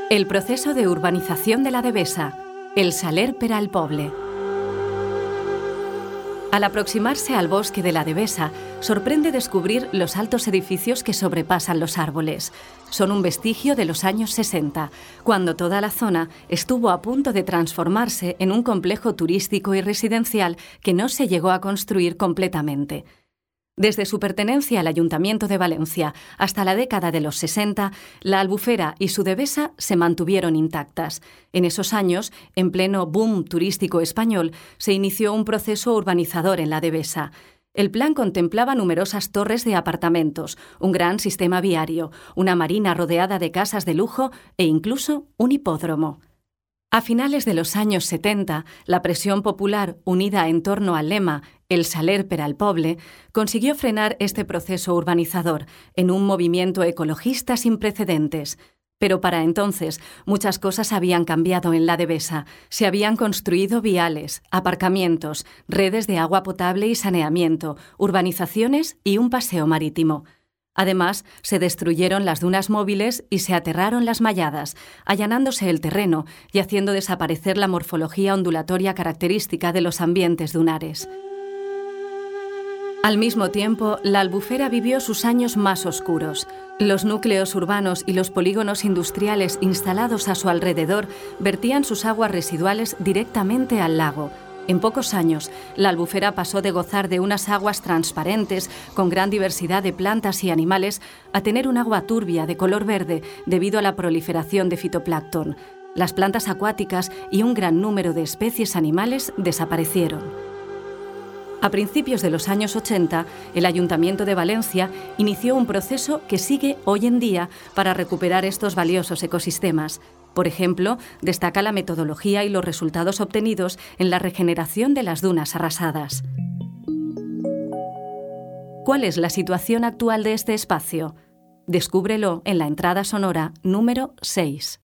El proceso de urbanización de la Devesa, el Saler per al Poble. Al aproximarse al bosque de la Devesa, sorprende descubrir los altos edificios que sobrepasan los árboles. Son un vestigio de los años 60, cuando toda la zona estuvo a punto de transformarse en un complejo turístico y residencial que no se llegó a construir completamente. Desde su pertenencia al Ayuntamiento de Valencia hasta la década de los 60, la Albufera y su Devesa se mantuvieron intactas. En esos años, en pleno boom turístico español, se inició un proceso urbanizador en la Devesa. El plan contemplaba numerosas torres de apartamentos, un gran sistema viario, una marina rodeada de casas de lujo e incluso un hipódromo. A finales de los años 70, la presión popular, unida en torno al lema «El Saler per al Poble», consiguió frenar este proceso urbanizador en un movimiento ecologista sin precedentes. Pero para entonces, muchas cosas habían cambiado en la Devesa. Se habían construido viales, aparcamientos, redes de agua potable y saneamiento, urbanizaciones y un paseo marítimo. Además, se destruyeron las dunas móviles y se aterraron las malladas, allanándose el terreno y haciendo desaparecer la morfología ondulatoria característica de los ambientes dunares. Al mismo tiempo, la Albufera vivió sus años más oscuros. Los núcleos urbanos y los polígonos industriales instalados a su alrededor vertían sus aguas residuales directamente al lago. En pocos años, la Albufera pasó de gozar de unas aguas transparentes, con gran diversidad de plantas y animales, a tener un agua turbia de color verde debido a la proliferación de fitoplancton. Las plantas acuáticas y un gran número de especies animales desaparecieron. A principios de los años 80, el Ayuntamiento de Valencia inició un proceso que sigue hoy en día para recuperar estos valiosos ecosistemas. Por ejemplo, destaca la metodología y los resultados obtenidos en la regeneración de las dunas arrasadas. ¿Cuál es la situación actual de este espacio? Descúbrelo en la entrada sonora número 6.